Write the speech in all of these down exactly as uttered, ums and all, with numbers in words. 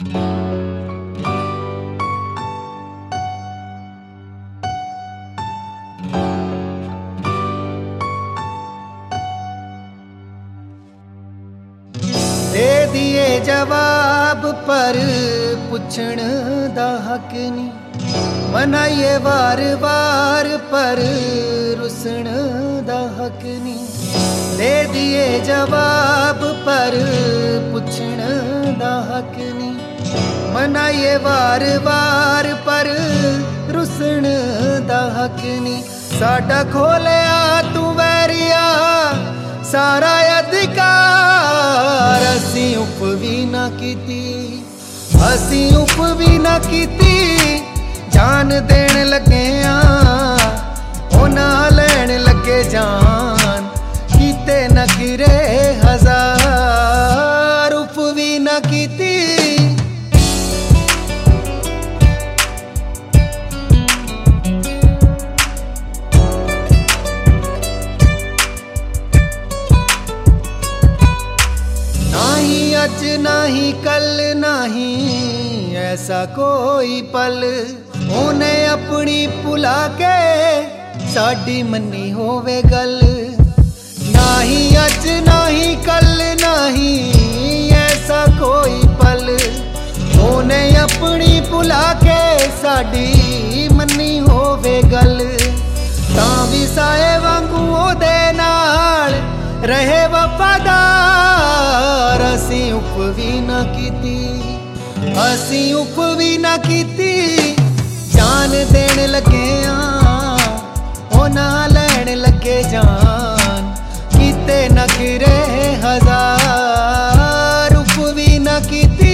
दे दिए जवाब पर पुछण दा हक नी, मनाइए वार वार पर रुसण दा हक नी। दे दिए जवाब पर पुछण दा हक नी, मनाइए वार वार पर रुसण दा हक नी। साडा खोलिया तू वैरिया सारा अधिकार, असी उप भी ना कीती, असी उप भी ना कीती। जान देन लगे ओ ना लैन लगे जान, कीते न किरे हजार, उप भी ना कीती। अज नाही कल नाही ऐसा कोई पल, उन्हें अपनी भुला के साडी मन्नी होवे गल। नाही अज नाही कल नाही ऐसा कोई पल, उन्हें अपनी भुला के साडी मन्नी होवे गल। तां भी साए वांगू ओदे नाल रहे वफादार, असी उप भी ना कीती, असी उप भी ना कीती। जान देन लगे ओ ना लैन लगे जान, कीते न किरे हजार, उप भी ना कीती।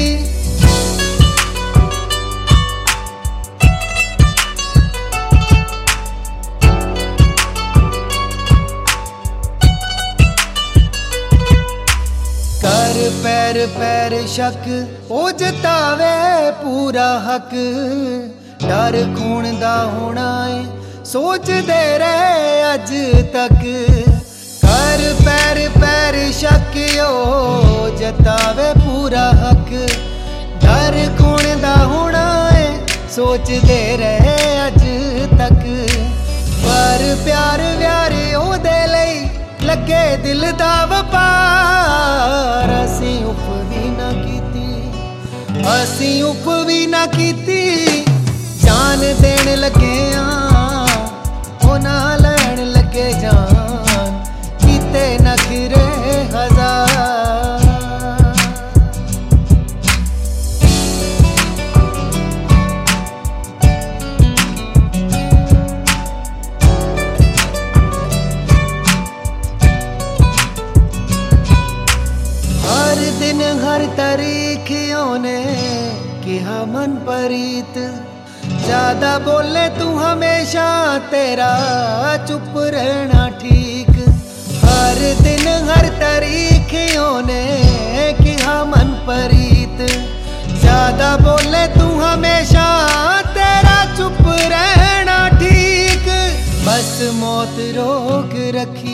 कर पैर पैर शक ओ जतावे पूरा हक, डर खून दा होना है सोचदे रहे अज तक। कर पैर पैर शक ओ जतावे पूरा हक, डर खून दा होना है सोचदे रहे अज तक। पर प्यार व्यार ओदे लई लगे दिल दा वपार, असी उप भी ना कीती, असी उप भी ना कीती। जान देन लगे ओ ना लैन लगे जान, कीते न किरे हजार। हर दिन हर तारीख ओने किहा मन परीत, ज्यादा बोले तू हमेशा तेरा चुप रहना ठीक। हर दिन हर तारीख ओने किहा मन परीत, ज्यादा बोले तू हमेशा तेरा चुप रहना ठीक। बस मौत रोक रखी,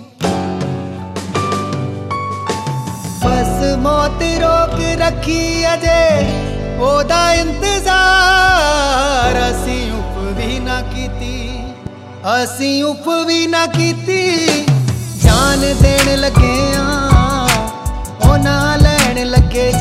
बस मौत रोक रखी अजे ओदा इंतजार, असी उप भी ना कीती, असी उप भी ना कीती। जान देन लगे ओ ना लैन लगे